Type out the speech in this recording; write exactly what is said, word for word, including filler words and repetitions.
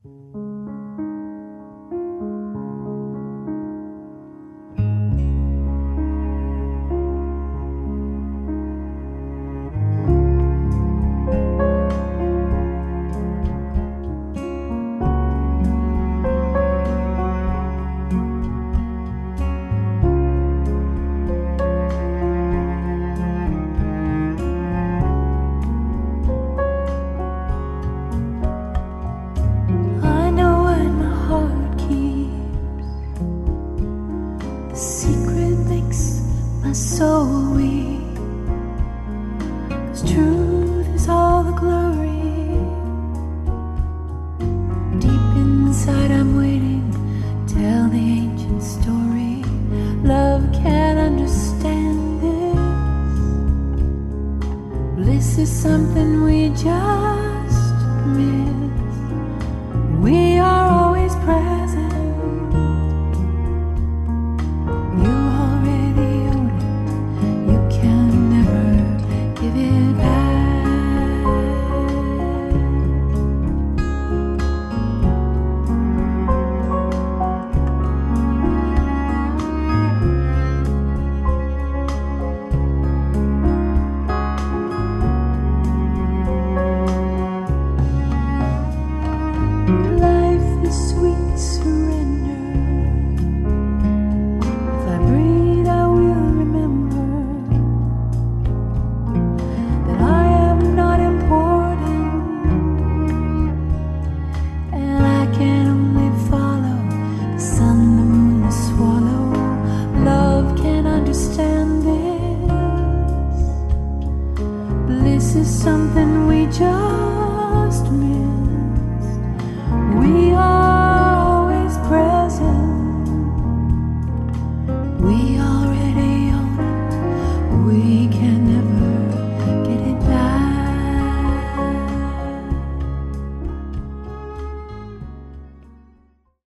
So weak, 'cause truth is all the glory. Deep inside I'm waiting, tell the ancient story. Love can't understand this. Bliss is something we just miss. We are always present. This is something we just missed. We are always present. We already own it. We can